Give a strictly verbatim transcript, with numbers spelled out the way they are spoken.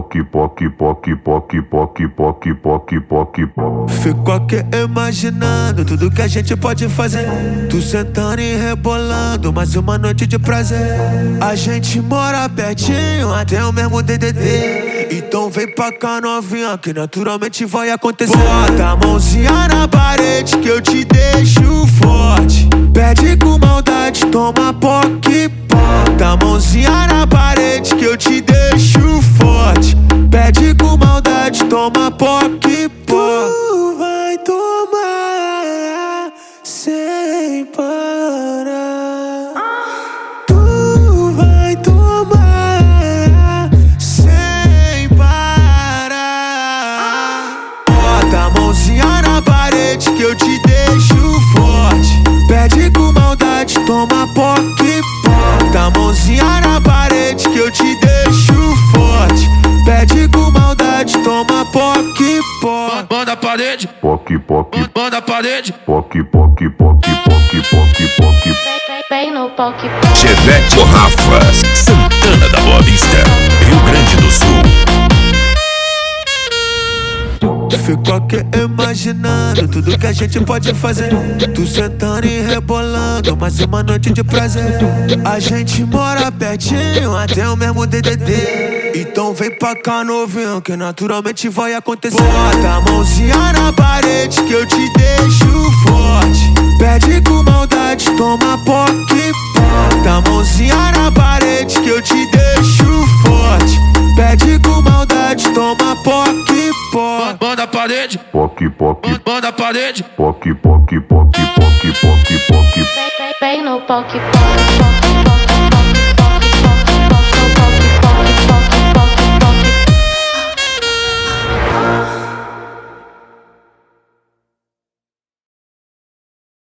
poque, poque, poque, poque, poque, poque, poque, poque, poque. Fico aqui imaginando tudo que a gente pode fazer. Tu sentando e rebolando, mais uma noite de prazer. A gente mora pertinho, até o mesmo D D D. Então vem pra cá novinha, que naturalmente vai acontecer. Bota a mãozinha na parede que eu te deixo forte. Pede com maldade, toma poque, bota a mãozinha na parede que eu te deixo forte. Pede com maldade, toma poque, pó. Tu vai tomar sem parar. Tu vai tomar sem parar. Bota a mãozinha na parede que eu te deixo forte. Pede com maldade, toma poque, bota a mãozinha na parede que eu te deixo forte. Pede com maldade, toma poque, pó. Banda parede, Poque, poque, banda parede. poque, poque, poque, poque, poque, poque. Vem no poque. Chevette ou Rafa, Santana da Boa Vista, Rio Grande do Sul. Fico aqui imaginando tudo que a gente pode fazer. Tu sentando e rebolando, mais uma noite de prazer. A gente mora pertinho, até o mesmo D D D. Então vem pra cá novinho, que naturalmente vai acontecer. Bota a mãozinha na parede que eu te deixo forte. Pede com maldade, toma poque, bota a mãozinha na parede que eu te deixo forte. Pede com maldade, toma poque, pó. Banda parede, Poque, poque, banda parede. poque, poque, poque, poque, poque, poque. Vem no poque.